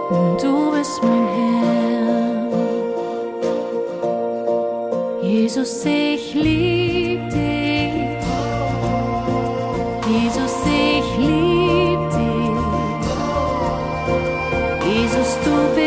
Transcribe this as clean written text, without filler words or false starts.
Du bist mein Herr. Jesus, ich lieb dich. Jesus, ich lieb dich. Jesus, du